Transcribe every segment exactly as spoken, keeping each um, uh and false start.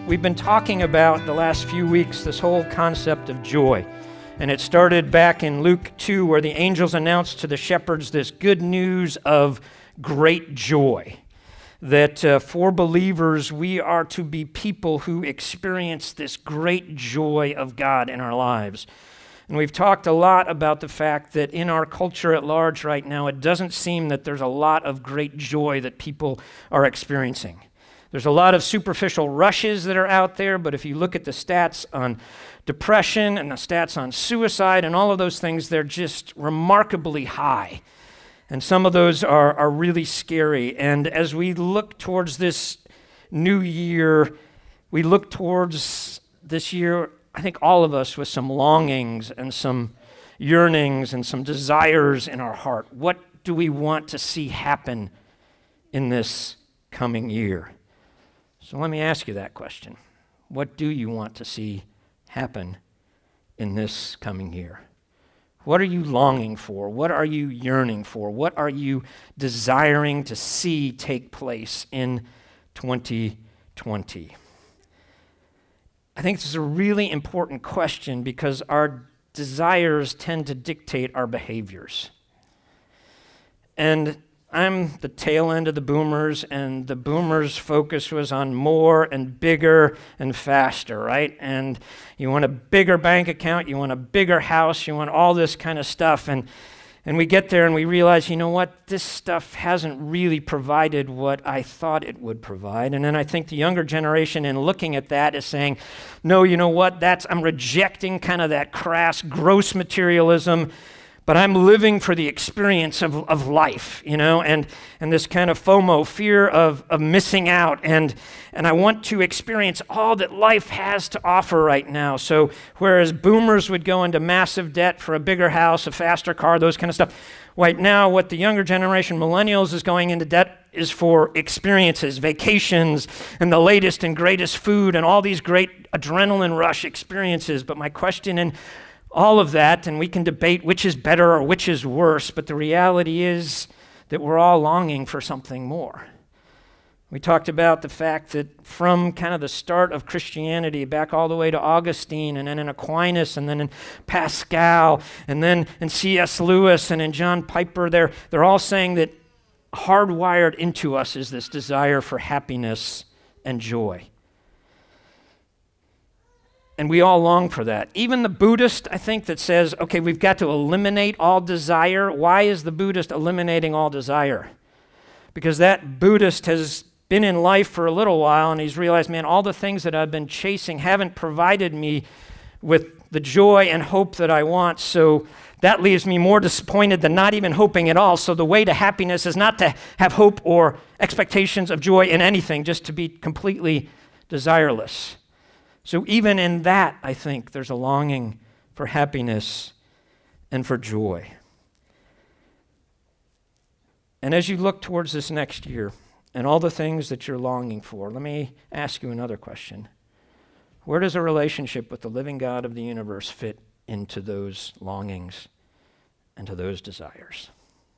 We've been talking about the last few weeks this whole concept of joy. And it started back in Luke two, where the angels announced to the shepherds this good news of great joy. That uh, for believers, we are to be people who experience this great joy of God in our lives. And we've talked a lot about the fact that in our culture at large right now, it doesn't seem that there's a lot of great joy that people are experiencing. There's a lot of superficial rushes that are out there, but if you look at the stats on depression and the stats on suicide and all of those things, they're just remarkably high. And some of those are, are really scary. And as we look towards this new year, we look towards this year, I think all of us with some longings and some yearnings and some desires in our heart. What do we want to see happen in this coming year? So let me ask you that question. What do you want to see happen in this coming year? What are you longing for? What are you yearning for? What are you desiring to see take place in twenty twenty? I think this is a really important question because our desires tend to dictate our behaviors. And I'm the tail end of the boomers, and the boomers' focus was on more and bigger and faster, right? And you want a bigger bank account, you want a bigger house, you want all this kind of stuff. And and we get there and we realize, you know what, this stuff hasn't really provided what I thought it would provide. And then I think the younger generation, in looking at that, is saying, no, you know what, that's I'm rejecting kind of that crass, gross materialism, but I'm living for the experience of, of life, you know, and, and this kind of FOMO, fear of, of missing out, and, and I want to experience all that life has to offer right now. So whereas boomers would go into massive debt for a bigger house, a faster car, those kind of stuff, right now what the younger generation, millennials, is going into debt is for experiences, vacations, and the latest and greatest food, and all these great adrenaline rush experiences. But my question in all of that, and we can debate which is better or which is worse, but the reality is that we're all longing for something more. We talked about the fact that from kind of the start of Christianity, back all the way to Augustine, and then in Aquinas, and then in Pascal, and then in C S Lewis, and in John Piper, they're, they're all saying that hardwired into us is this desire for happiness and joy. And we all long for that. Even the Buddhist, I think, that says, okay, we've got to eliminate all desire. Why is the Buddhist eliminating all desire? Because that Buddhist has been in life for a little while, and he's realized, man, all the things that I've been chasing haven't provided me with the joy and hope that I want, so that leaves me more disappointed than not even hoping at all. So the way to happiness is not to have hope or expectations of joy in anything, just to be completely desireless. So even in that, I think there's a longing for happiness and for joy. And as you look towards this next year and all the things that you're longing for, let me ask you another question. Where does a relationship with the living God of the universe fit into those longings and to those desires?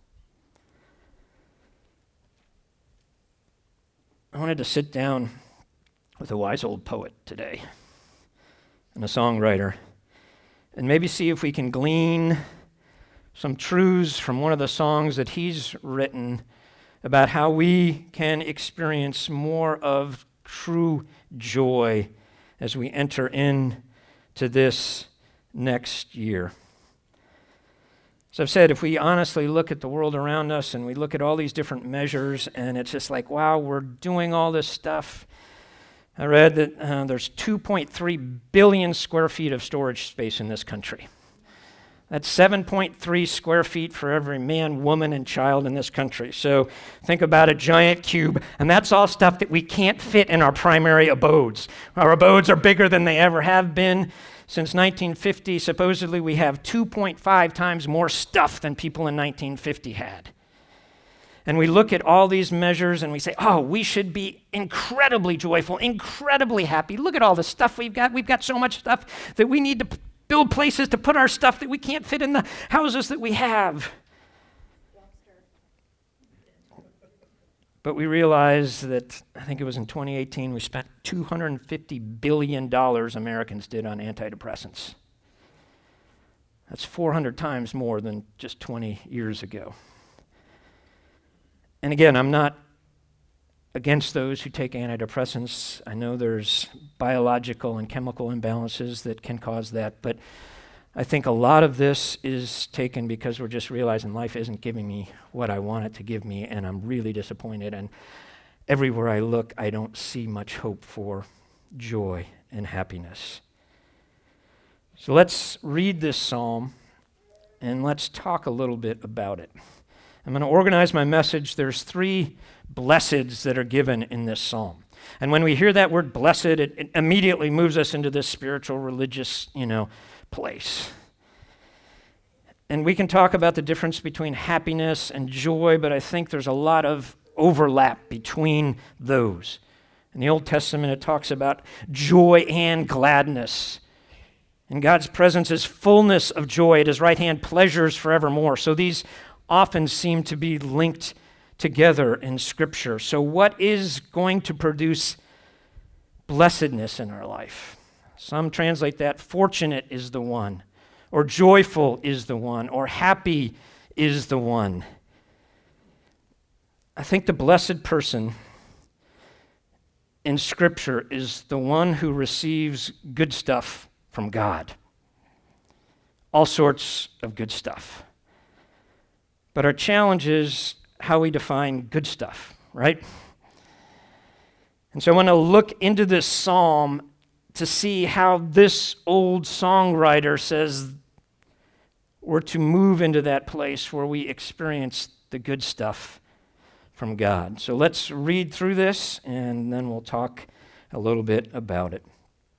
I wanted to sit down with a wise old poet today and a songwriter, and maybe see if we can glean some truths from one of the songs that he's written about how we can experience more of true joy as we enter into this next year. So I've said, if we honestly look at the world around us and we look at all these different measures, and it's just like, wow, we're doing all this stuff. I read that uh, there's two point three billion square feet of storage space in this country. That's seven point three square feet for every man, woman, and child in this country. So think about a giant cube, and that's all stuff that we can't fit in our primary abodes. Our abodes are bigger than they ever have been. Since nineteen fifty, supposedly we have two point five times more stuff than people in nineteen fifty had. And we look at all these measures and we say, oh, we should be incredibly joyful, incredibly happy. Look at all the stuff we've got. We've got so much stuff that we need to p- build places to put our stuff that we can't fit in the houses that we have. But we realize that, I think it was in twenty eighteen, we spent two hundred fifty billion dollars Americans did on antidepressants. That's four hundred times more than just twenty years ago. And again, I'm not against those who take antidepressants. I know there's biological and chemical imbalances that can cause that, but I think a lot of this is taken because we're just realizing life isn't giving me what I want it to give me, and I'm really disappointed. And everywhere I look, I don't see much hope for joy and happiness. So let's read this psalm, and let's talk a little bit about it. I'm going to organize my message. There's three blesseds that are given in this psalm. And when we hear that word blessed, it, it immediately moves us into this spiritual, religious, you know, place. And we can talk about the difference between happiness and joy, but I think there's a lot of overlap between those. In the Old Testament, it talks about joy and gladness. In God's presence is fullness of joy. At his right hand, pleasures forevermore. So these often seem to be linked together in Scripture. So what is going to produce blessedness in our life? Some translate that fortunate is the one, or joyful is the one, or happy is the one. I think the blessed person in Scripture is the one who receives good stuff from God. All sorts of good stuff. But our challenge is how we define good stuff, right? And so I want to look into this psalm to see how this old songwriter says we're to move into that place where we experience the good stuff from God. So let's read through this, and then we'll talk a little bit about it.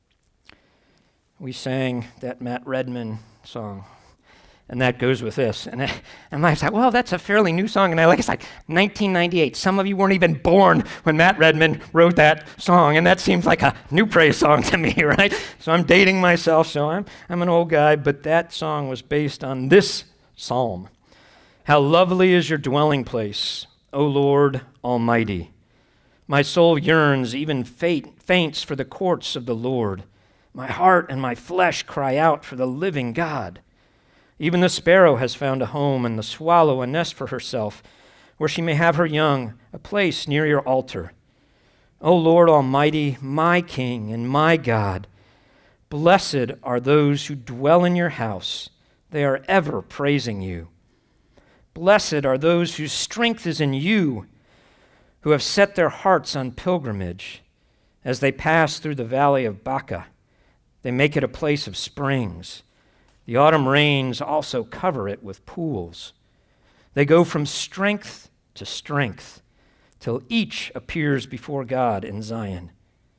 We sang that Matt Redman song, and that goes with this. And, I, and I thought, well, that's a fairly new song. And I like, it's like nineteen ninety-eight. Some of you weren't even born when Matt Redman wrote that song. And that seems like a new praise song to me, right? So I'm dating myself, so I'm, I'm an old guy. But that song was based on this psalm. How lovely is your dwelling place, O Lord Almighty. My soul yearns, even faint, faints for the courts of the Lord. My heart and my flesh cry out for the living God. Even the sparrow has found a home, and the swallow a nest for herself, where she may have her young, a place near your altar. O Lord Almighty, my King and my God, blessed are those who dwell in your house. They are ever praising you. Blessed are those whose strength is in you, who have set their hearts on pilgrimage. As they pass through the valley of Baca, they make it a place of springs. The autumn rains also cover it with pools. They go from strength to strength till each appears before God in Zion.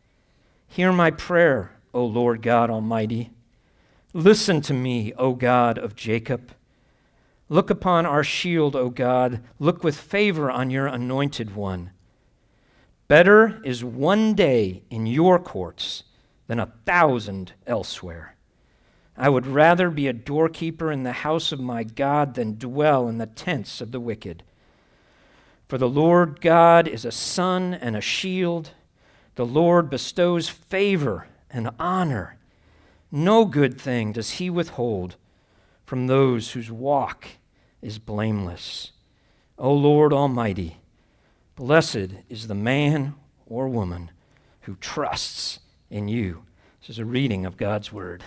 Hear my prayer, O Lord God Almighty. Listen to me, O God of Jacob. Look upon our shield, O God. Look with favor on your anointed one. Better is one day in your courts than a thousand elsewhere. I would rather be a doorkeeper in the house of my God than dwell in the tents of the wicked. For the Lord God is a sun and a shield. The Lord bestows favor and honor. No good thing does he withhold from those whose walk is blameless. O Lord Almighty, blessed is the man or woman who trusts in you. This is a reading of God's word.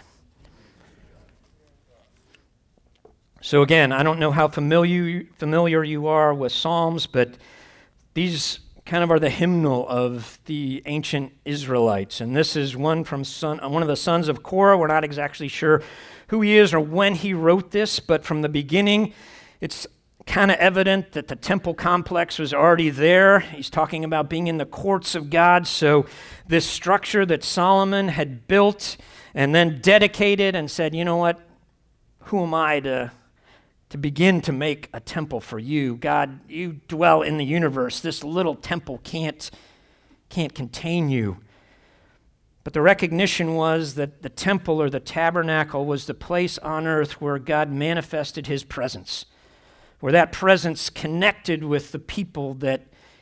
So again, I don't know how familiar familiar you are with Psalms, but these kind of are the hymnal of the ancient Israelites. And this is one from son, one of the sons of Korah. We're not exactly sure who he is or when he wrote this, but from the beginning, it's kind of evident that the temple complex was already there. He's talking about being in the courts of God. So this structure that Solomon had built and then dedicated and said, you know what, who am I to... to begin to make a temple for you. God, you dwell in the universe. This little temple can't, can't contain you. But the recognition was that the temple or the tabernacle was the place on earth where God manifested his presence, where that presence connected with the people that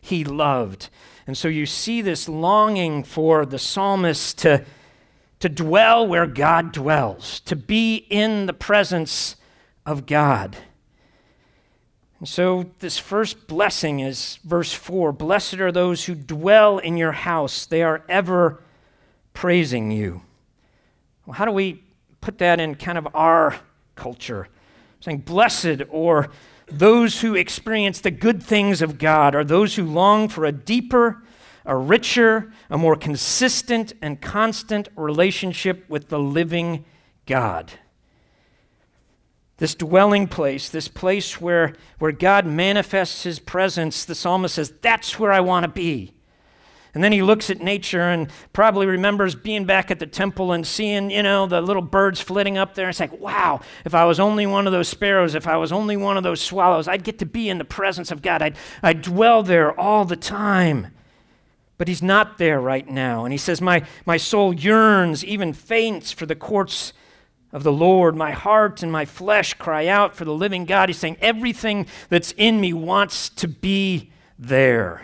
he loved. And so you see this longing for the psalmist to, to dwell where God dwells, to be in the presence of God. And so this first blessing is verse four, blessed are those who dwell in your house. They are ever praising you. Well, how do we put that in kind of our culture? Saying blessed, or those who experience the good things of God, are those who long for a deeper, a richer, a more consistent and constant relationship with the living God. This dwelling place, this place where, where God manifests his presence, the psalmist says, that's where I want to be. And then he looks at nature and probably remembers being back at the temple and seeing, you know, the little birds flitting up there. It's like, wow, if I was only one of those sparrows, if I was only one of those swallows, I'd get to be in the presence of God. I'd, I'd dwell there all the time. But he's not there right now. And he says, my, my soul yearns, even faints for the courts of the Lord. My heart and my flesh cry out for the living God. He's saying everything that's in me wants to be there.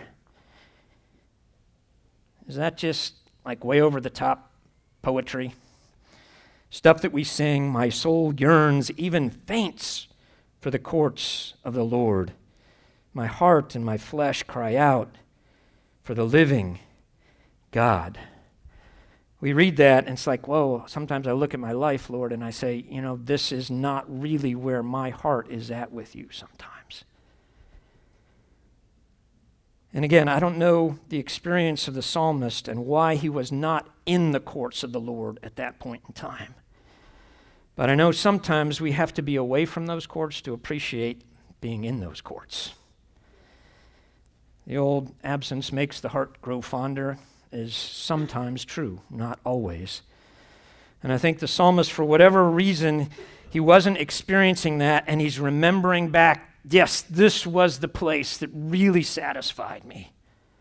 Is that just like way over the top poetry? Stuff that we sing, my soul yearns, even faints for the courts of the Lord. My heart and my flesh cry out for the living God. We read that and it's like, whoa, sometimes I look at my life, Lord, and I say, you know, this is not really where my heart is at with you sometimes. And again, I don't know the experience of the psalmist and why he was not in the courts of the Lord at that point in time. But I know sometimes we have to be away from those courts to appreciate being in those courts. The old absence makes the heart grow fonder is sometimes true, not always. And I think the psalmist, for whatever reason, he wasn't experiencing that, and he's remembering back, yes, this was the place that really satisfied me.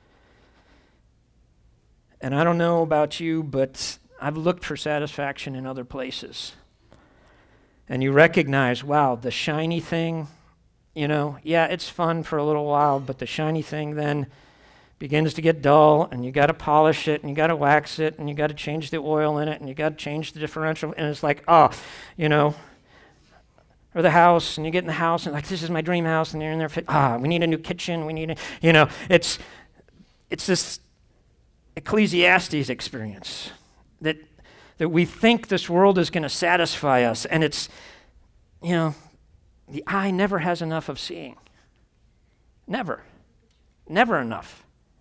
And I don't know about you, but I've looked for satisfaction in other places. And you recognize, wow, the shiny thing, you know, yeah, it's fun for a little while, but the shiny thing then begins to get dull, and you got to polish it, and you got to wax it, and you got to change the oil in it, and you got to change the differential, and it's like, oh, you know, or the house, and you get in the house, and like, this is my dream house, and you're in there, ah, we need a new kitchen, we need a, you know, it's it's this Ecclesiastes experience that that we think this world is going to satisfy us, and it's, you know, the eye never has enough of seeing. Never. Never enough.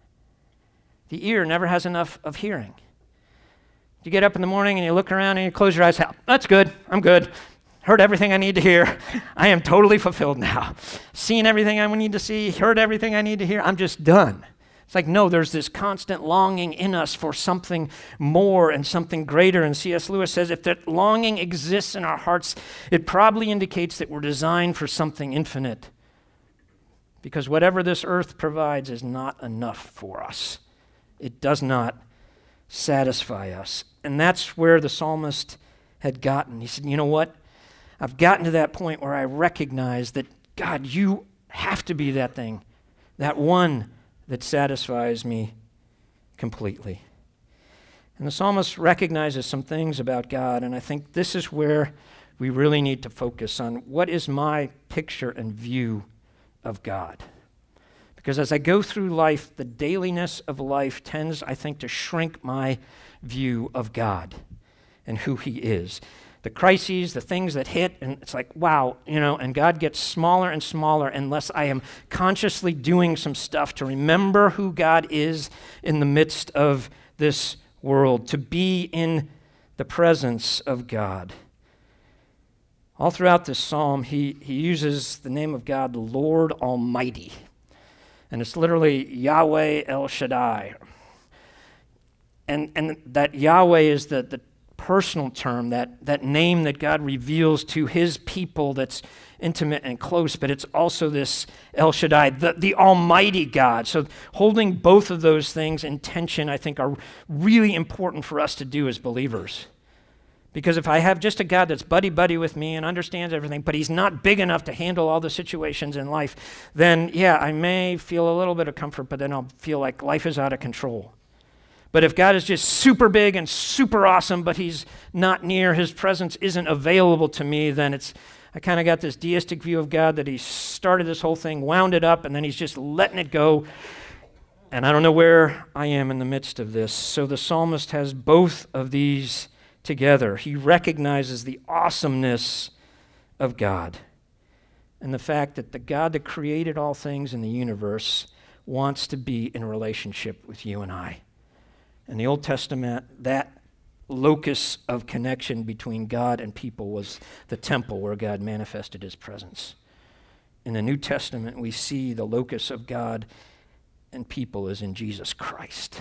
The ear never has enough of hearing. You get up in the morning and you look around and you close your eyes. That's good. I'm good. Heard everything I need to hear. I am totally fulfilled now. Seen everything I need to see. Heard everything I need to hear. I'm just done. It's like, no, there's this constant longing in us for something more and something greater. And C S Lewis says if that longing exists in our hearts, it probably indicates that we're designed for something infinite. Because whatever this earth provides is not enough for us. It does not satisfy us. And that's where the psalmist had gotten. He said, you know what? I've gotten to that point where I recognize that, God, you have to be that thing, that one that satisfies me completely. And the psalmist recognizes some things about God, and I think this is where we really need to focus on what is my picture and view of God. Because as I go through life, the dailiness of life tends, I think, to shrink my view of God and who he is. The crises, the things that hit, and it's like, wow, you know, and God gets smaller and smaller unless I am consciously doing some stuff to remember who God is in the midst of this world, to be in the presence of God. All throughout this psalm, he, he uses the name of God, the Lord Almighty. And it's literally Yahweh El Shaddai. And, and that Yahweh is the, the personal term, that, that name that God reveals to his people that's intimate and close, but it's also this El Shaddai, the, the Almighty God. So holding both of those things in tension, I think, are really important for us to do as believers. Because if I have just a God that's buddy-buddy with me and understands everything, but he's not big enough to handle all the situations in life, then yeah, I may feel a little bit of comfort, but then I'll feel like life is out of control. But if God is just super big and super awesome, but he's not near, his presence isn't available to me, then it's, I kind of got this deistic view of God that he started this whole thing, wound it up, and then he's just letting it go. And I don't know where I am in the midst of this. So the psalmist has both of these together. He recognizes the awesomeness of God and the fact that the God that created all things in the universe wants to be in relationship with you and I. In the Old Testament, that locus of connection between God and people was the temple where God manifested his presence. In the New Testament, we see the locus of God and people is in Jesus Christ.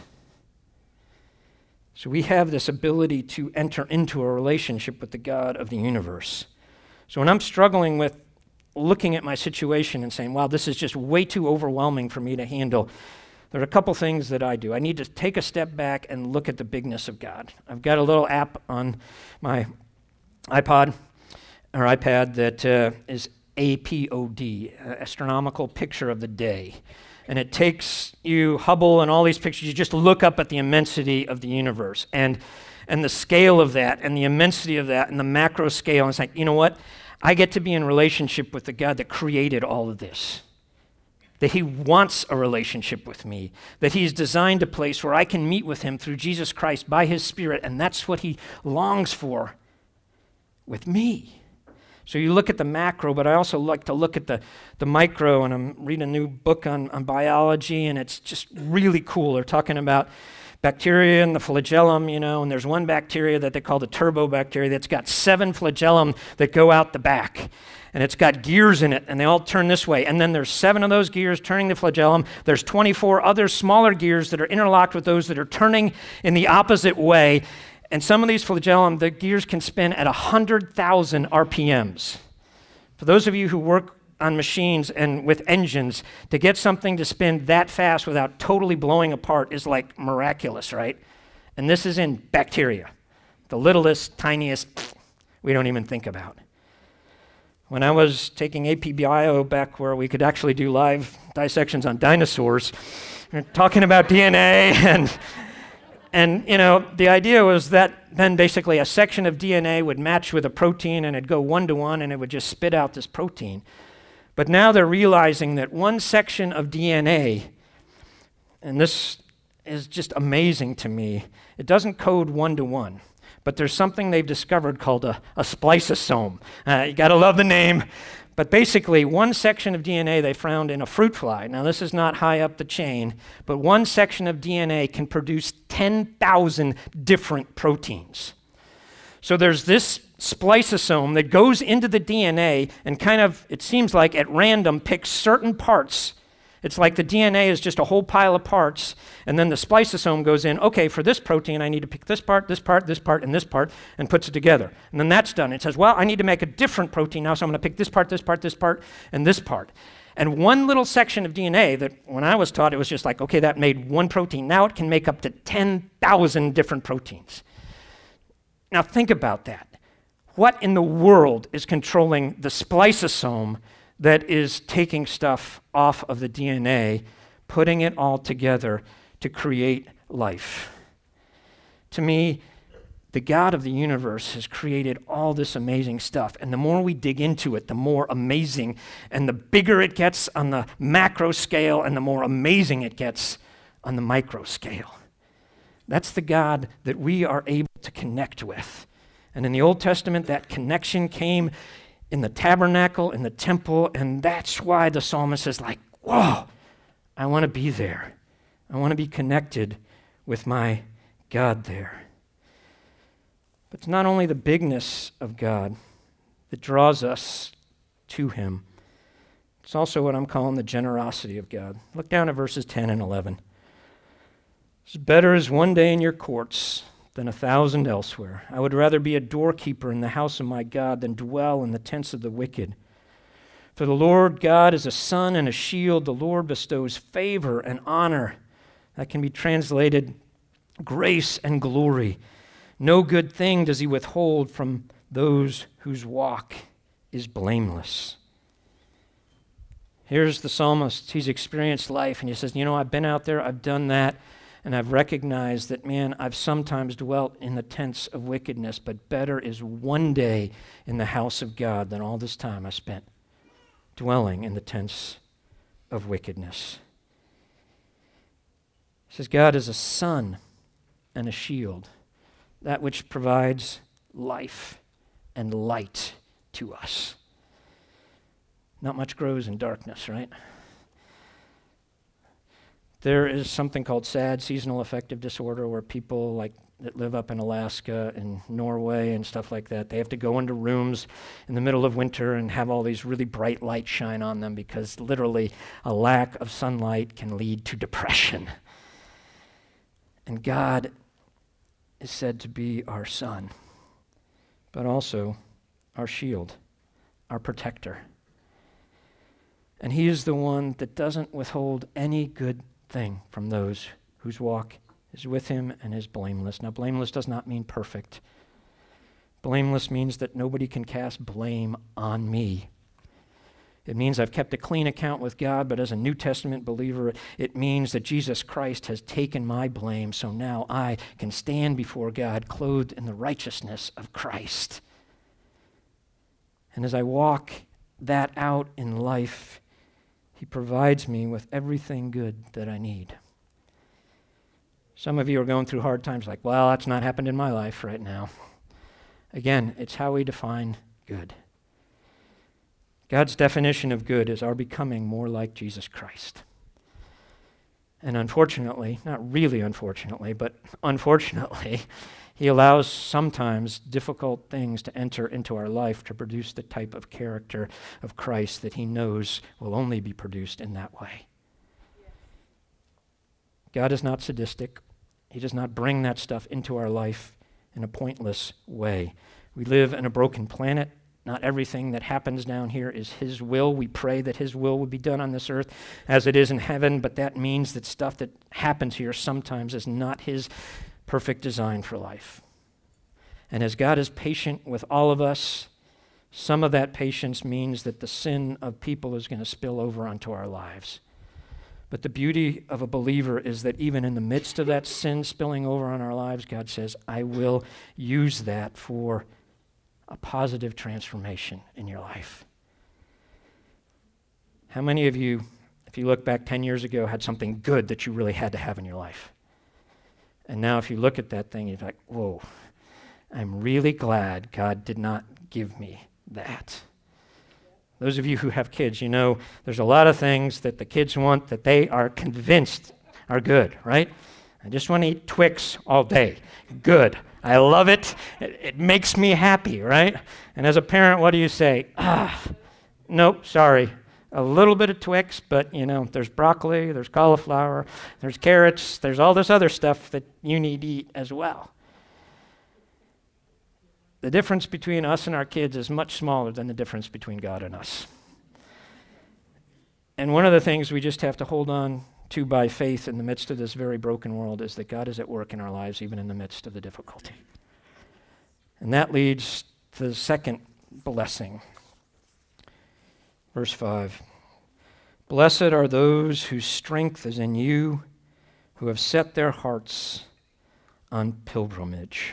So we have this ability to enter into a relationship with the God of the universe. So when I'm struggling with looking at my situation and saying, wow, this is just way too overwhelming for me to handle, there are a couple things that I do. I need to take a step back and look at the bigness of God. I've got a little app on my iPod or iPad that uh, is A P O D, uh, Astronomical Picture of the Day. And it takes you Hubble and all these pictures. You just look up at the immensity of the universe and and the scale of that and the immensity of that and the macro scale. And it's like, you know what? I get to be in relationship with the God that created all of this. That he wants a relationship with me, that he's designed a place where I can meet with him through Jesus Christ by his Spirit, and that's what he longs for with me. So you look at the macro, but I also like to look at the, the micro, and I'm reading a new book on, on biology, and it's just really cool. They're talking about bacteria and the flagellum, you know, and there's one bacteria that they call the turbobacteria that's got seven flagellum that go out the back. And it's got gears in it, and they all turn this way. And then there's seven of those gears turning the flagellum. There's twenty-four other smaller gears that are interlocked with those that are turning in the opposite way. And some of these flagellum, the gears can spin at one hundred thousand R P Ms. For those of you who work on machines and with engines, to get something to spin that fast without totally blowing apart is like miraculous, right? And this is in bacteria, the littlest, tiniest, we don't even think about. When I was taking A P Bio back where we could actually do live dissections on dinosaurs, we were talking about D N A, and, and you know, the idea was that then basically a section of D N A would match with a protein and it'd go one-to-one and it would just spit out this protein. But now they're realizing that one section of D N A, and this is just amazing to me, it doesn't code one-to-one. But there's something they've discovered called a, a spliceosome. Uh, you got to love the name. But basically, one section of D N A they found in a fruit fly. Now, this is not high up the chain, but one section of D N A can produce ten thousand different proteins. So there's this spliceosome that goes into the D N A and kind of, it seems like at random, picks certain parts. It's like the D N A is just a whole pile of parts, and then the spliceosome goes in, okay, for this protein, I need to pick this part, this part, this part, and this part, and puts it together. And then that's done. It says, well, I need to make a different protein now, so I'm going to pick this part, this part, this part, and this part. And one little section of D N A that when I was taught, it was just like, okay, that made one protein. Now it can make up to ten thousand different proteins. Now think about that. What in the world is controlling the spliceosome that is taking stuff off of the D N A, putting it all together to create life? To me, the God of the universe has created all this amazing stuff, and the more we dig into it, the more amazing, and the bigger it gets on the macro scale, and the more amazing it gets on the micro scale. That's the God that we are able to connect with. And in the Old Testament, that connection came in the tabernacle, in the temple, and that's why the psalmist is like, whoa, I want to be there. I want to be connected with my God there. But it's not only the bigness of God that draws us to him, it's also what I'm calling the generosity of God. Look down at verses ten and eleven. It's better is one day in your courts than a thousand elsewhere. I would rather be a doorkeeper in the house of my God than dwell in the tents of the wicked. For the Lord God is a sun and a shield. The Lord bestows favor and honor. That can be translated grace and glory. No good thing does he withhold from those whose walk is blameless. Here's the psalmist. He's experienced life, and he says, you know, I've been out there, I've done that, and I've recognized that, man, I've sometimes dwelt in the tents of wickedness, but better is one day in the house of God than all this time I spent dwelling in the tents of wickedness. He says, God is a sun and a shield, that which provides life and light to us. Not much grows in darkness, right? There is something called SAD, seasonal affective disorder, where people like that live up in Alaska and Norway and stuff like that, they have to go into rooms in the middle of winter and have all these really bright lights shine on them because literally a lack of sunlight can lead to depression. And God is said to be our sun, but also our shield, our protector. And he is the one that doesn't withhold any good thing from those whose walk is with him and is blameless. Now, blameless does not mean perfect. Blameless means that nobody can cast blame on me. It means I've kept a clean account with God, but as a New Testament believer, it means that Jesus Christ has taken my blame, so now I can stand before God clothed in the righteousness of Christ. And as I walk that out in life, he provides me with everything good that I need. Some of you are going through hard times like, well, that's not happened in my life right now. Again, it's how we define good. God's definition of good is our becoming more like Jesus Christ. And unfortunately, not really unfortunately, but unfortunately, he allows sometimes difficult things to enter into our life to produce the type of character of Christ that he knows will only be produced in that way. God is not sadistic. He does not bring that stuff into our life in a pointless way. We live in a broken planet. Not everything that happens down here is his will. We pray that his will would be done on this earth as it is in heaven, but that means that stuff that happens here sometimes is not his perfect design for life. And as God is patient with all of us, some of that patience means that the sin of people is going to spill over onto our lives. But the beauty of a believer is that even in the midst of that sin spilling over on our lives, God says, I will use that for a positive transformation in your life. How many of you, if you look back ten years ago, had something good that you really had to have in your life? And now if you look at that thing, you're like, whoa, I'm really glad God did not give me that. Those of you who have kids, you know there's a lot of things that the kids want that they are convinced are good, right? I just want to eat Twix all day. Good. I love it. it. It makes me happy, right? And as a parent, what do you say? Ah, nope, sorry. A little bit of Twix, but, you know, there's broccoli, there's cauliflower, there's carrots, there's all this other stuff that you need to eat as well. The difference between us and our kids is much smaller than the difference between God and us. And one of the things we just have to hold on to by faith in the midst of this very broken world is that God is at work in our lives even in the midst of the difficulty. And that leads to the second blessing. Verse five. Blessed are those whose strength is in you, who have set their hearts on pilgrimage.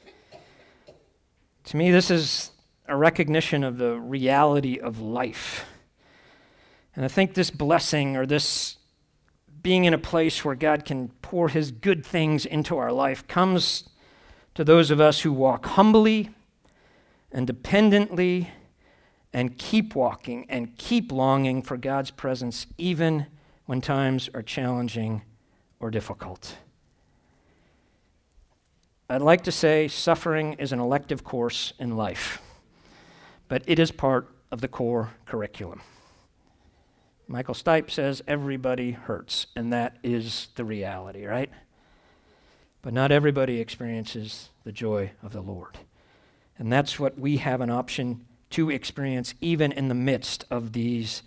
To me, this is a recognition of the reality of life. And I think this blessing or this being in a place where God can pour his good things into our life comes to those of us who walk humbly and dependently and keep walking and keep longing for God's presence even when times are challenging or difficult. I'd like to say suffering is an elective course in life, but it is part of the core curriculum. Michael Stipe says everybody hurts, and that is the reality, right? But not everybody experiences the joy of the Lord. And that's what we have an option to experience even in the midst of these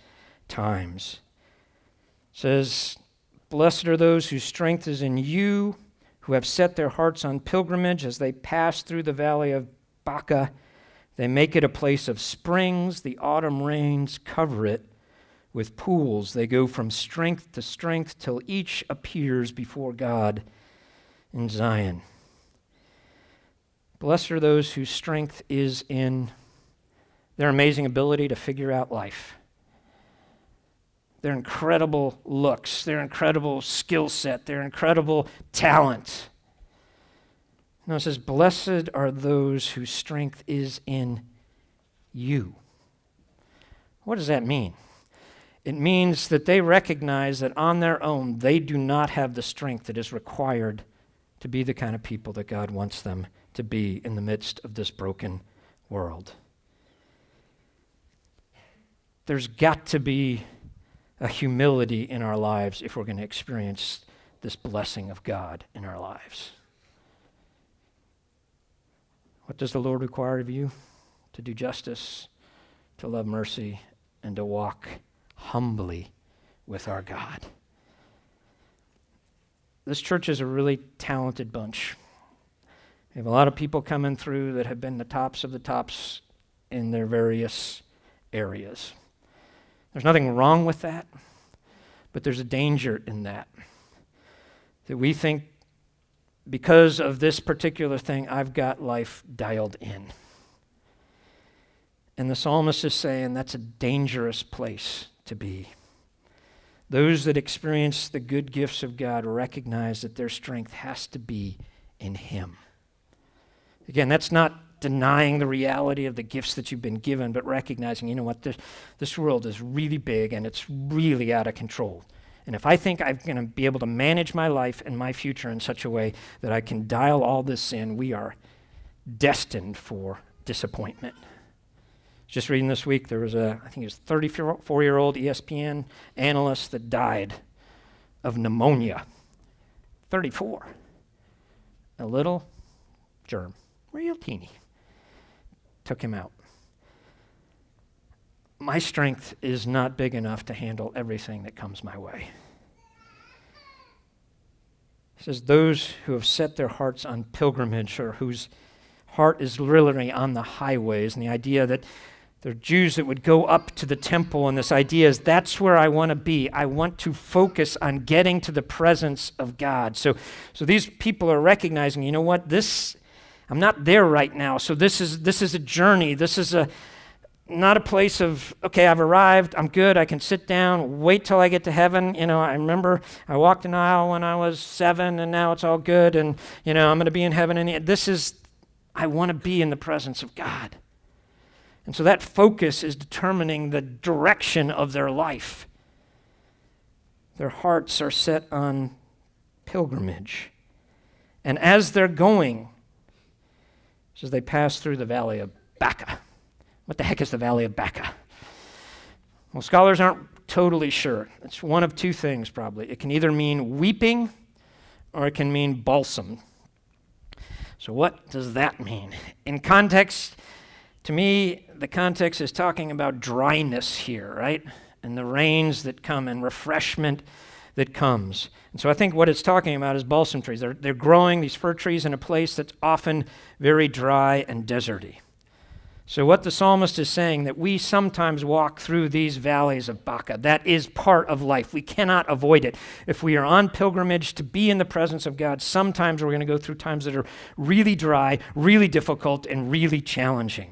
times. It says, blessed are those whose strength is in you, who have set their hearts on pilgrimage as they pass through the valley of Baca. They make it a place of springs. The autumn rains cover it with pools. They go from strength to strength till each appears before God in Zion. Blessed are those whose strength is in their amazing ability to figure out life, their incredible looks, their incredible skill set, their incredible talent. No, it says, blessed are those whose strength is in you. What does that mean? It means that they recognize that on their own, they do not have the strength that is required to be the kind of people that God wants them to be in the midst of this broken world. There's got to be a humility in our lives if we're going to experience this blessing of God in our lives. What does the Lord require of you? To do justice, to love mercy, and to walk humbly with our God. This church is a really talented bunch. We have a lot of people coming through that have been the tops of the tops in their various areas. There's nothing wrong with that, but there's a danger in that. That we think because of this particular thing, I've got life dialed in. And the psalmist is saying that's a dangerous place to be. Those that experience the good gifts of God recognize that their strength has to be in Him. Again, that's not denying the reality of the gifts that you've been given, but recognizing, you know what, this, this world is really big and it's really out of control. And if I think I'm going to be able to manage my life and my future in such a way that I can dial all this in, we are destined for disappointment. Just reading this week, there was a, I think it was thirty-four-year-old E S P N analyst that died of pneumonia. thirty-four. A little germ, real teeny, took him out. My strength is not big enough to handle everything that comes my way. He says, those who have set their hearts on pilgrimage, or whose heart is literally on the highways, and the idea that there are Jews that would go up to the temple, and this idea is that's where I want to be. I want to focus on getting to the presence of God. So, so these people are recognizing, you know what, this, I'm not there right now, so this is this is a journey. This is a not a place of, okay, I've arrived, I'm good, I can sit down, wait till I get to heaven. You know, I remember I walked an aisle when I was seven, and now it's all good, and, you know, I'm going to be in heaven. And this is, I want to be in the presence of God. And so that focus is determining the direction of their life. Their hearts are set on pilgrimage. And as they're going, as they pass through the valley of Baca. What the heck is the Valley of Baca? Well, scholars aren't totally sure. It's one of two things, probably. It can either mean weeping or it can mean balsam. So what does that mean? In context, to me, the context is talking about dryness here, right? And the rains that come and refreshment that comes. And so I think what it's talking about is balsam trees. They're, they're growing, these fir trees, in a place that's often very dry and deserty. So what the psalmist is saying, that we sometimes walk through these valleys of Baca. That is part of life. We cannot avoid it. If we are on pilgrimage to be in the presence of God, sometimes we're going to go through times that are really dry, really difficult, and really challenging.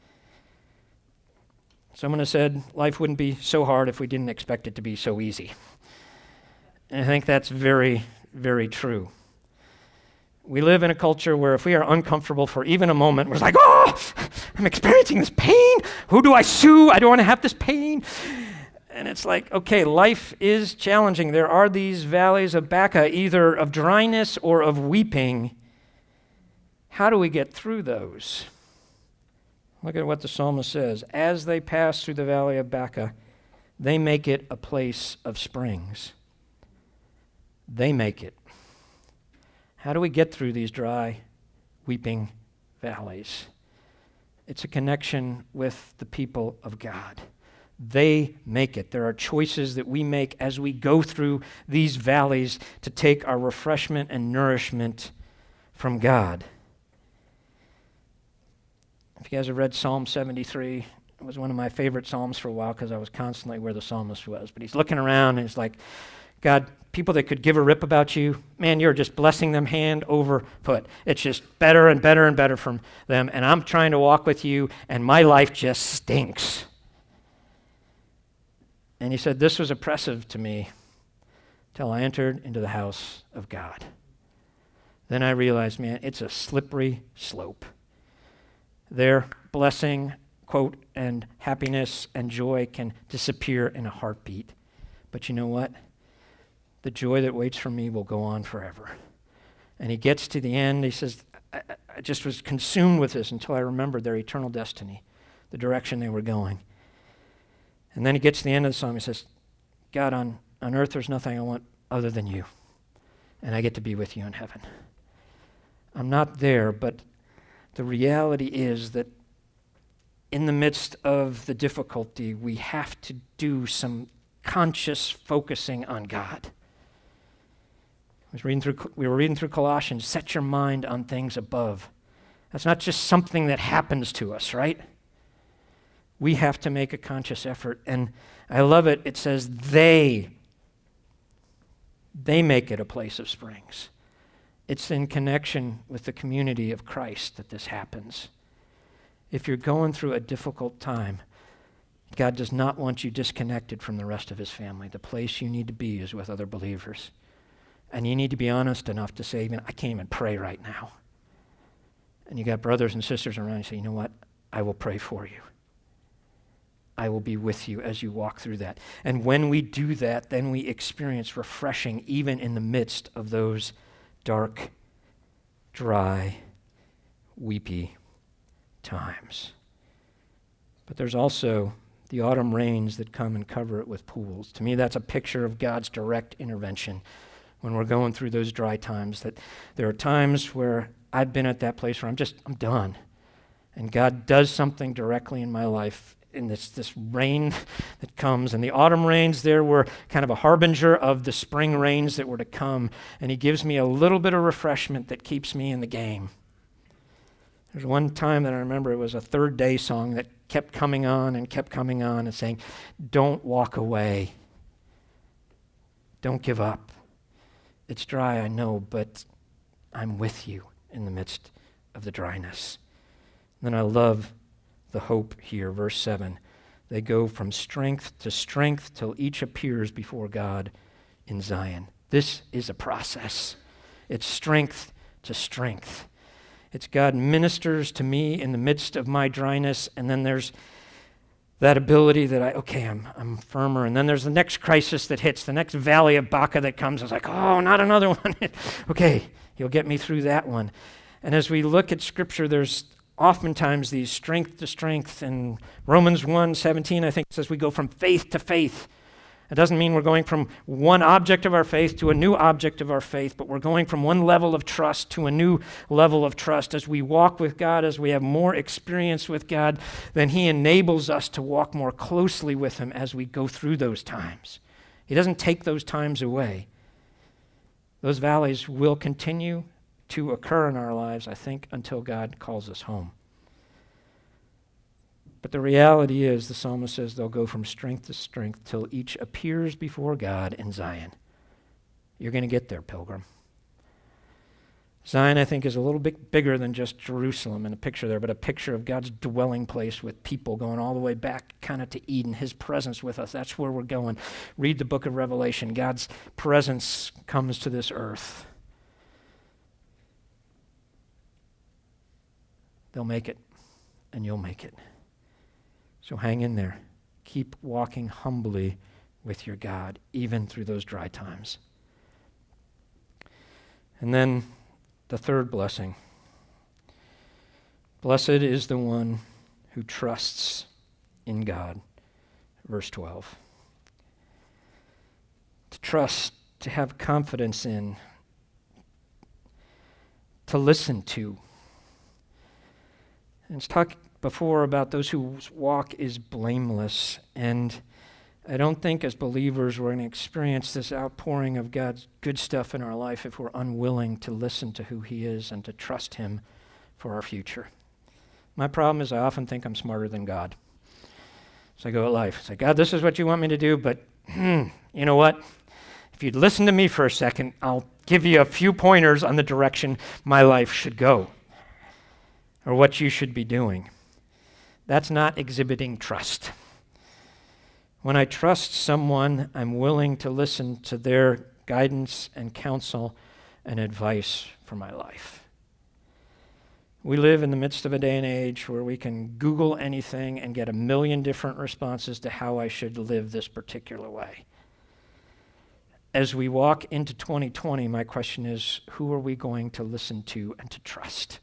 Someone has said, life wouldn't be so hard if we didn't expect it to be so easy. And I think that's very, very true. We live in a culture where if we are uncomfortable for even a moment, we're like, oh, I'm experiencing this pain. Who do I sue? I don't want to have this pain. And it's like, okay, life is challenging. There are these valleys of Baca, either of dryness or of weeping. How do we get through those? Look at what the psalmist says. As they pass through the valley of Baca, they make it a place of springs. They make it. How do we get through these dry, weeping valleys? It's a connection with the people of God. They make it. There are choices that we make as we go through these valleys to take our refreshment and nourishment from God. If you guys have read Psalm seventy-three, it was one of my favorite Psalms for a while because I was constantly where the psalmist was. But he's looking around and he's like, God, people that could give a rip about you, man, you're just blessing them hand over foot. It's just better and better and better from them. And I'm trying to walk with you, and my life just stinks. And he said, this was oppressive to me till I entered into the house of God. Then I realized, man, it's a slippery slope. Their blessing, quote, and happiness and joy can disappear in a heartbeat. But you know what? The joy that waits for me will go on forever. And he gets to the end. He says, I, I just was consumed with this until I remembered their eternal destiny, the direction they were going. And then he gets to the end of the psalm. He says, God, on, on earth there's nothing I want other than you. And I get to be with you in heaven. I'm not there, but the reality is that in the midst of the difficulty, we have to do some conscious focusing on God. I was reading through, we were reading through Colossians, set your mind on things above. That's not just something that happens to us, right? We have to make a conscious effort. And I love it. It says they, they make it a place of springs. It's in connection with the community of Christ that this happens. If you're going through a difficult time, God does not want you disconnected from the rest of his family. The place you need to be is with other believers. And you need to be honest enough to say, even I can't even pray right now. And you got brothers and sisters around you say, you know what? I will pray for you. I will be with you as you walk through that. And when we do that, then we experience refreshing even in the midst of those dark, dry, weepy times. But there's also the autumn rains that come and cover it with pools. To me, that's a picture of God's direct intervention when we're going through those dry times, that there are times where I've been at that place where I'm just, I'm done. And God does something directly in my life in this, this rain that comes. And the autumn rains there were kind of a harbinger of the spring rains that were to come. And he gives me a little bit of refreshment that keeps me in the game. There's one time that I remember it was a third day song that kept coming on and kept coming on and saying, don't walk away. Don't give up. It's dry, I know, but I'm with you in the midst of the dryness. And then I love the hope here, verse seven. They go from strength to strength till each appears before God in Zion. This is a process. It's strength to strength. It's God ministers to me in the midst of my dryness, and then there's that ability that I, okay, I'm I'm firmer. And then there's the next crisis that hits, the next valley of Baca that comes. I was like, oh, not another one. Okay, he'll get me through that one. And as we look at Scripture, there's oftentimes these strength to strength. And Romans one seventeen, I think, says we go from faith to faith. It doesn't mean we're going from one object of our faith to a new object of our faith, but we're going from one level of trust to a new level of trust. As we walk with God, as we have more experience with God, then he enables us to walk more closely with him as we go through those times. He doesn't take those times away. Those valleys will continue to occur in our lives, I think, until God calls us home. But the reality is, the psalmist says, they'll go from strength to strength till each appears before God in Zion. You're going to get there, pilgrim. Zion, I think, is a little bit bigger than just Jerusalem in a picture there, but a picture of God's dwelling place with people going all the way back kind of to Eden, his presence with us. That's where we're going. Read the book of Revelation. God's presence comes to this earth. They'll make it, and you'll make it. So hang in there. Keep walking humbly with your God, even through those dry times. And then the third blessing. Blessed is the one who trusts in God. Verse twelve. To trust, to have confidence in, to listen to. And it's talk, before about those whose walk is blameless. And I don't think as believers we're going to experience this outpouring of God's good stuff in our life if we're unwilling to listen to who he is and to trust him for our future. My problem is I often think I'm smarter than God. So I go at life. I say, God, this is what you want me to do, but hmm, you know what? If you'd listen to me for a second, I'll give you a few pointers on the direction my life should go or what you should be doing. That's not exhibiting trust. When I trust someone, I'm willing to listen to their guidance and counsel and advice for my life. We live in the midst of a day and age where we can Google anything and get a million different responses to how I should live this particular way. As we walk into twenty twenty, my question is, who are we going to listen to and to trust?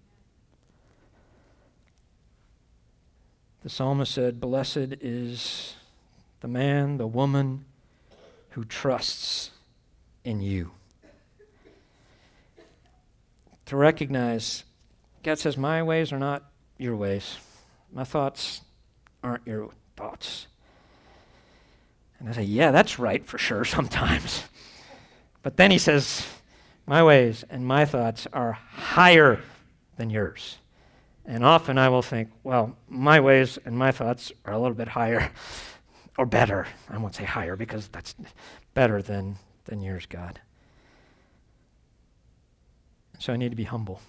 The psalmist said, "Blessed is the man, the woman who trusts in you." To recognize, God says, my ways are not your ways. My thoughts aren't your thoughts. And I say, yeah, that's right for sure sometimes. But then he says, my ways and my thoughts are higher than yours. And often I will think, well, my ways and my thoughts are a little bit higher or better. I won't say higher because that's better than, than yours, God. So I need to be humble.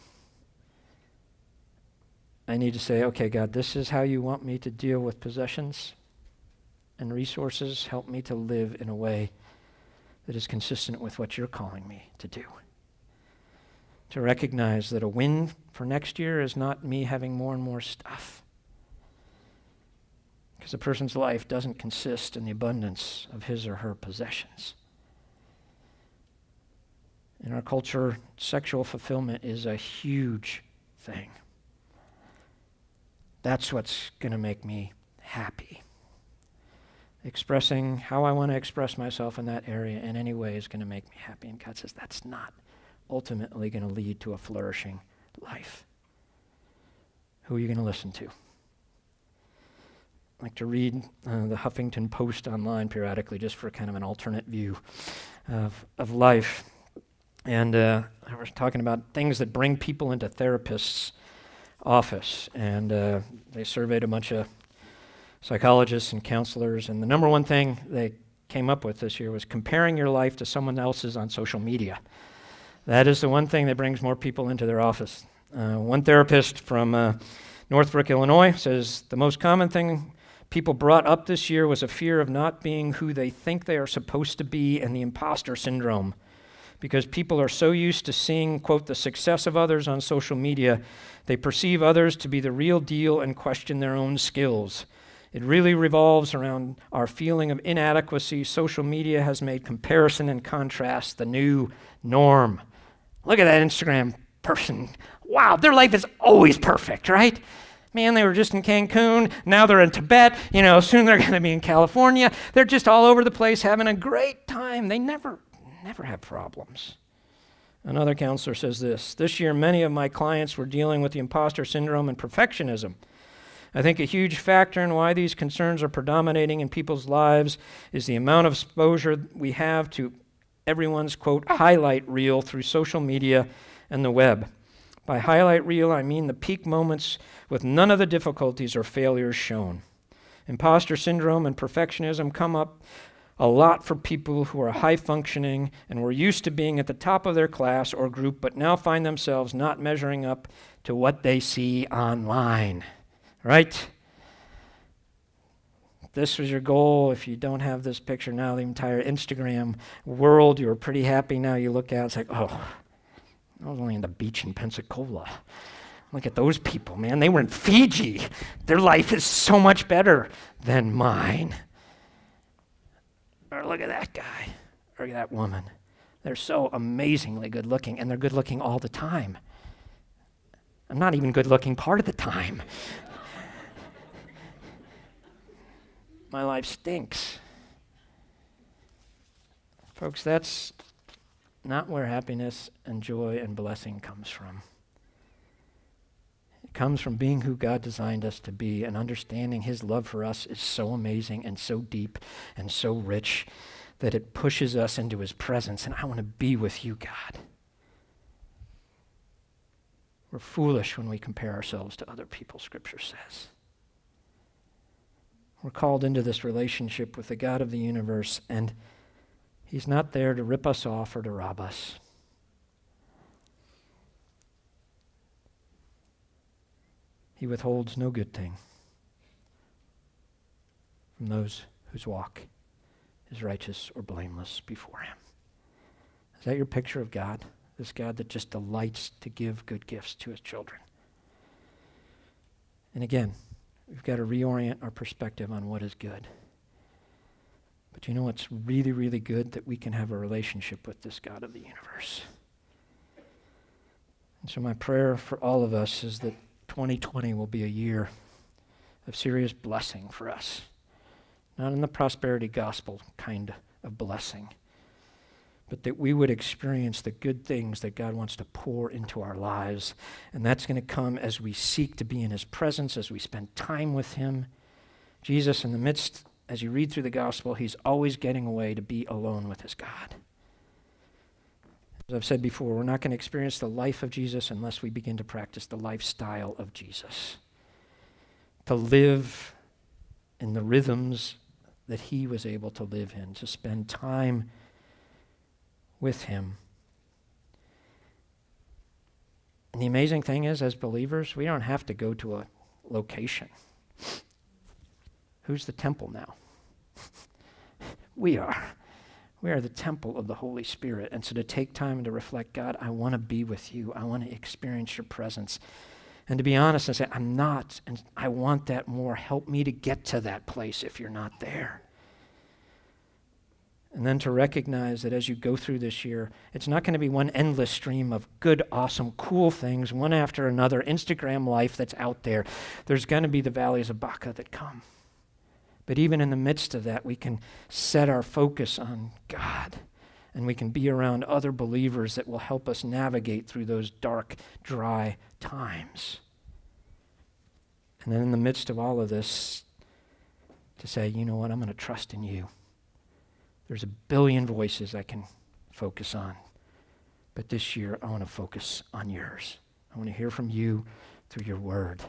I need to say, okay, God, this is how you want me to deal with possessions and resources. Help me to live in a way that is consistent with what you're calling me to do. To recognize that a win for next year is not me having more and more stuff. Because a person's life doesn't consist in the abundance of his or her possessions. In our culture, sexual fulfillment is a huge thing. That's what's going to make me happy. Expressing how I want to express myself in that area in any way is going to make me happy. And God says that's not ultimately going to lead to a flourishing life. Who are you going to listen to? I like to read uh, the Huffington Post online periodically just for kind of an alternate view of, of life. And uh, I was talking about things that bring people into therapists' office, and uh, they surveyed a bunch of psychologists and counselors, and the number one thing they came up with this year was comparing your life to someone else's on social media. That is the one thing that brings more people into their office. Uh, one therapist from uh, Northbrook, Illinois says the most common thing people brought up this year was a fear of not being who they think they are supposed to be and the imposter syndrome. Because people are so used to seeing, quote, the success of others on social media, they perceive others to be the real deal and question their own skills. It really revolves around our feeling of inadequacy. Social media has made comparison and contrast the new norm. Look at that Instagram person. Wow, their life is always perfect, right? Man, they were just in Cancun, now they're in Tibet, you know, soon they're going to be in California. They're just all over the place having a great time. They never Never have problems. Another counselor says this, this year many of my clients were dealing with the imposter syndrome and perfectionism. I think a huge factor in why these concerns are predominating in people's lives is the amount of exposure we have to everyone's, quote, highlight reel through social media and the web. By highlight reel, I mean the peak moments with none of the difficulties or failures shown. Imposter syndrome and perfectionism come up a lot for people who are high functioning and were used to being at the top of their class or group, but now find themselves not measuring up to what they see online, right? If this was your goal, if you don't have this picture now, the entire Instagram world, you're pretty happy now. You look out, it's like, oh, I was only on the beach in Pensacola. Look at those people, man. They were in Fiji. Their life is so much better than mine. Or look at that guy, or look at that woman. They're so amazingly good looking, and they're good looking all the time. I'm not even good looking part of the time. My life stinks. Folks, that's not where happiness and joy and blessing comes from. It comes from being who God designed us to be, and understanding his love for us is so amazing and so deep and so rich that it pushes us into his presence. And I want to be with you, God. We're foolish when we compare ourselves to other people, Scripture says. We're called into this relationship with the God of the universe, and he's not there to rip us off or to rob us. He withholds no good thing from those whose walk is righteous or blameless before him. Is that your picture of God? This God that just delights to give good gifts to his children. And again, we've got to reorient our perspective on what is good. But you know what's really, really good? That we can have a relationship with this God of the universe. And so my prayer for all of us is that twenty twenty will be a year of serious blessing for us. Not in the prosperity gospel kind of blessing, but that we would experience the good things that God wants to pour into our lives. And that's going to come as we seek to be in his presence, as we spend time with him. Jesus, in the midst, as you read through the gospel, he's always getting away to be alone with his God. As I've said before, we're not going to experience the life of Jesus unless we begin to practice the lifestyle of Jesus. To live in the rhythms that he was able to live in, to spend time with him. And the amazing thing is, as believers, we don't have to go to a location. Who's the temple now? We are. We are the temple of the Holy Spirit. And so to take time to reflect, God, I want to be with you. I want to experience your presence. And to be honest and say, I'm not, and I want that more. Help me to get to that place if you're not there. And then to recognize that as you go through this year, it's not going to be one endless stream of good, awesome, cool things, one after another, Instagram life that's out there. There's going to be the valleys of Baca that come. But even in the midst of that, we can set our focus on God, and we can be around other believers that will help us navigate through those dark, dry times. And then in the midst of all of this, to say, you know what, I'm going to trust in you. There's a billion voices I can focus on. But this year, I want to focus on yours. I want to hear from you through your word.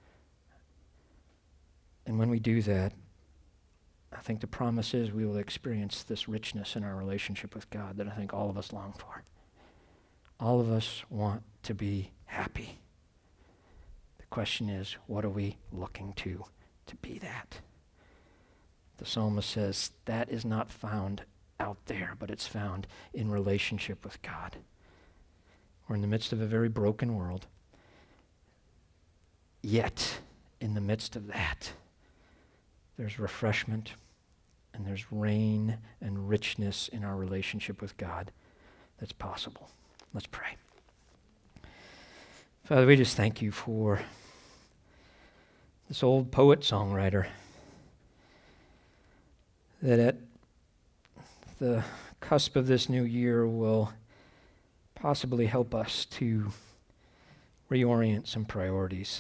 And when we do that, I think the promise is we will experience this richness in our relationship with God that I think all of us long for. All of us want to be happy. The question is, what are we looking to to be that? The psalmist says that is not found out there, but it's found in relationship with God. We're in the midst of a very broken world. Yet, in the midst of that, there's refreshment and there's rain and richness in our relationship with God that's possible. Let's pray. Father, we just thank you for this old poet-songwriter that at the cusp of this new year will possibly help us to reorient some priorities.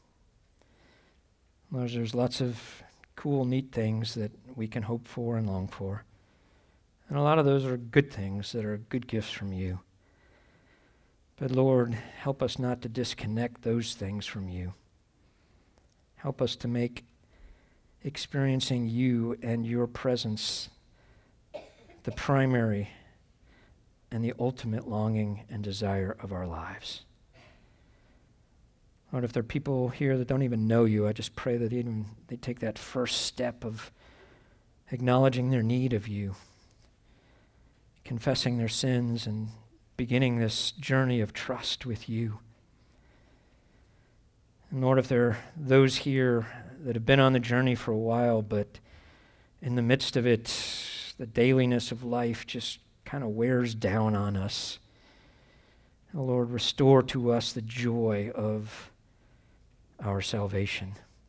Lord, there's lots of cool, neat things that we can hope for and long for. And a lot of those are good things that are good gifts from you. But Lord, help us not to disconnect those things from you. Help us to make experiencing you and your presence the primary and the ultimate longing and desire of our lives. Lord, if there are people here that don't even know you, I just pray that even they take that first step of acknowledging their need of you, confessing their sins, and beginning this journey of trust with you. And Lord, if there are those here that have been on the journey for a while, but in the midst of it, the dailiness of life just kind of wears down on us. Oh Lord, restore to us the joy of our salvation.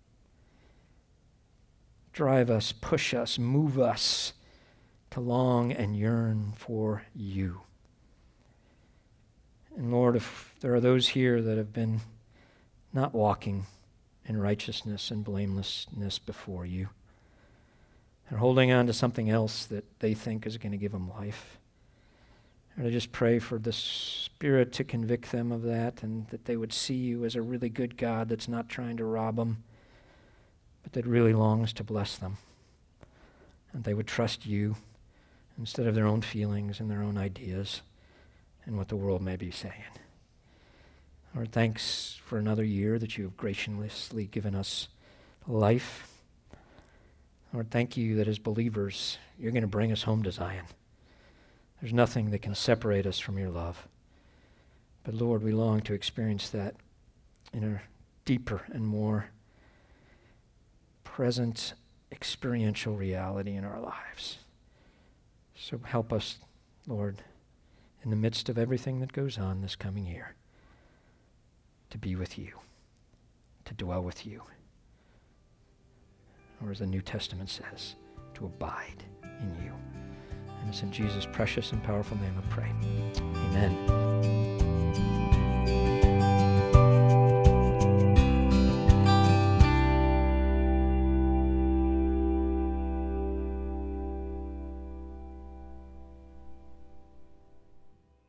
Drive us, push us, move us to long and yearn for you. And Lord, if there are those here that have been not walking in righteousness and blamelessness before you. They're holding on to something else that they think is going to give them life. And I just pray for the Spirit to convict them of that, and that they would see you as a really good God that's not trying to rob them, but that really longs to bless them. And they would trust you instead of their own feelings and their own ideas and what the world may be saying. Lord, thanks for another year that you have graciously given us life. Lord, thank you that as believers, you're going to bring us home to Zion. There's nothing that can separate us from your love. But Lord, we long to experience that in a deeper and more present experiential reality in our lives. So help us, Lord, in the midst of everything that goes on this coming year, to be with you, to dwell with you, or as the New Testament says, to abide in you. And it's in Jesus' precious and powerful name I pray. Amen.